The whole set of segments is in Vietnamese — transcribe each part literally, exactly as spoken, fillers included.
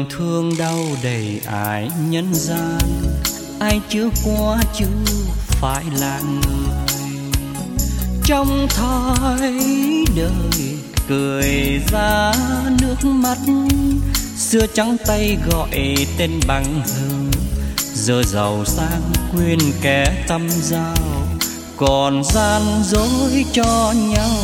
Đường thương đau đầy ải nhân gian, ai chưa qua chưa phải là người. Trong thói đời cười ra nước mắt, xưa trắng tay gọi tên bằng hữu, giờ giàu sang quên kẻ tâm giao, còn gian dối cho nhau.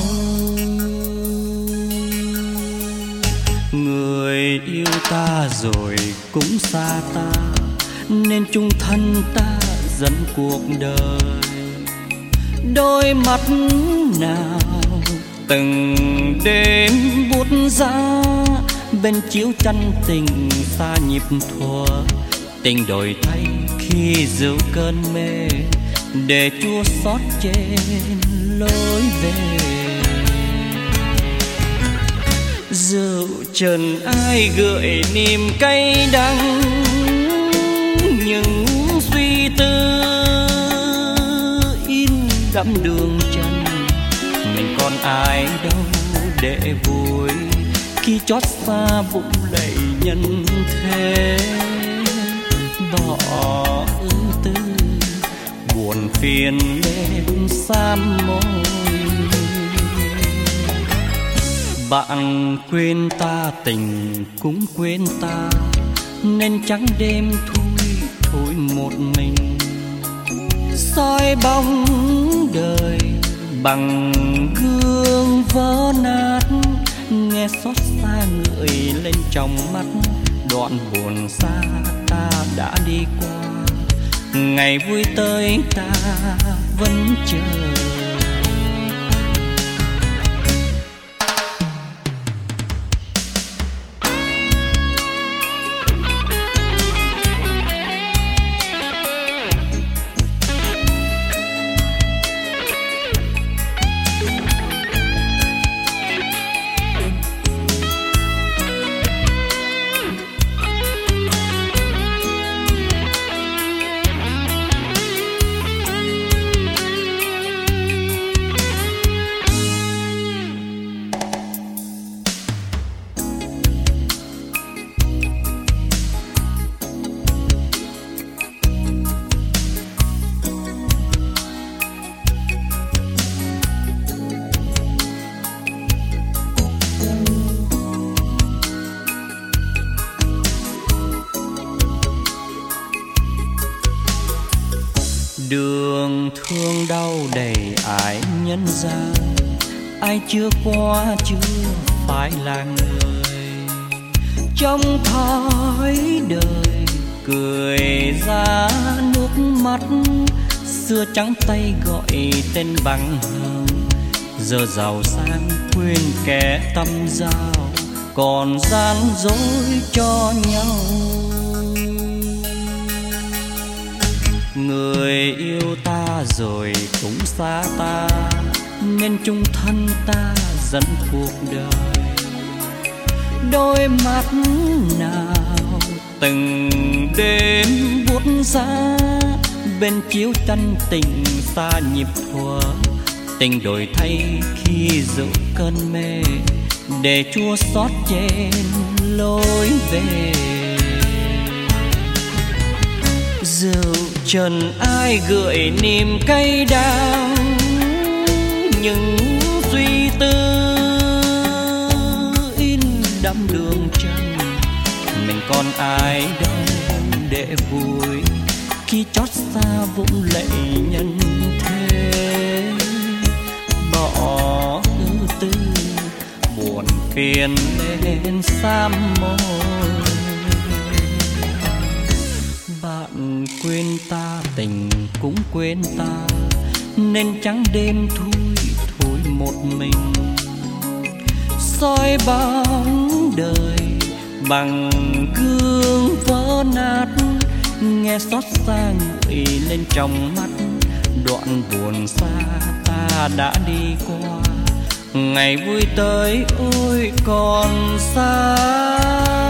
Người yêu ta rồi cũng xa ta, nên chung thân ta dẫn cuộc đời. Đôi mắt nào từng đêm buốt giá, bên chiếu tranh tình xa nhịp thuở. Tình đổi thay khi giữ cơn mê, để chua xót trên lối về. Rượu trần ai gợi niềm cay đắng, những suy tư in đẫm đường chân. Mình còn ai đâu để vui, khi chót xa vụng lạy nhân thế. Bỏ ưu tư buồn phiền đến sam môi. Bạn quên ta tình cũng quên ta, nên trắng đêm thui thôi một mình. Soi bóng đời bằng gương vỡ nát, nghe xót xa ngợi lên trong mắt. Đoạn buồn xa ta đã đi qua, ngày vui tới ta vẫn chờ. Đường thương đau đầy ải nhân gian, ai chưa qua chưa phải là người. Trong thói đời cười ra nước mắt, xưa trắng tay gọi tên bằng hờn. Giờ giàu sang quên kẻ tâm giao, còn gian dối cho nhau. Người yêu ta rồi cũng xa ta, nên chung thân ta dẫn cuộc đời. Đôi mắt nào từng đêm buốt giá, bên chiếu tranh tình xa nhịp thuở. Tình đổi thay khi giữ cơn mê, để chua xót trên lối về. Rượu trần ai gợi niềm cay đắng, những suy tư in đẫm đường chân. Mình còn ai đâu để vui, khi chót xa vụng lạy nhân thế. Bỏ ưu tư buồn phiền lên sam môi. Bạn quên ta tình cũng quên ta, nên trắng đêm thui thôi một mình. Soi bóng đời bằng gương vỡ nát, nghe xót xa ngợi lên trong mắt. Đoạn buồn xa ta đã đi qua, ngày vui tới ôi còn xa.